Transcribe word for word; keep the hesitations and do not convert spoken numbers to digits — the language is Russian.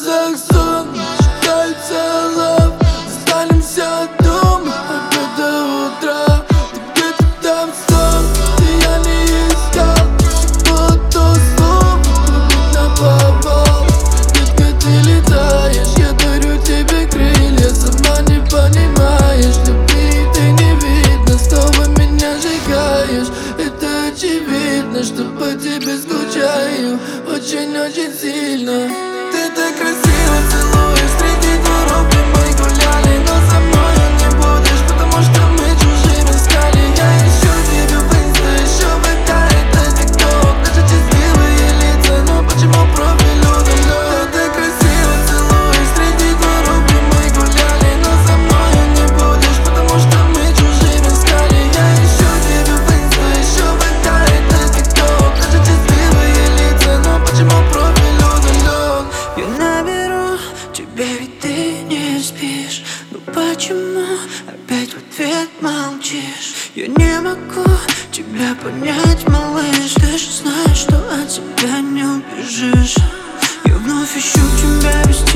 глазах сон, считается лав. Останемся дома опять до утра. Ты где-то там сон, ты я не искал. Было то слово, на повал. Детка, ты летаешь, я дарю тебе крылья. Сама не понимаешь, любви ты не видно. Снова меня сжигаешь, это очевидно, что по тебе скучаю очень-очень сильно. Ты так красиво целуешь среди дворов, где мы гуляли. Но со мной не будешь, потому что мы чужими искали. Я ищу тебя в инста, еще в ВК, это тикток. Даже счастливые лица, но почему профиль удален? Ты так красиво целуешь среди дворов, где мы гуляли. Но со мной не будешь, потому что мы чужими искали. Я ищу тебя в инста, еще в ВК, это тикток. Даже счастливые лица, но почему профиль удален? Я наберу тебя, ведь ты не спишь. Но почему опять в ответ молчишь? Я не могу тебя понять, малыш. Ты же знаешь, что от тебя не убежишь. Я вновь ищу тебя без тебя.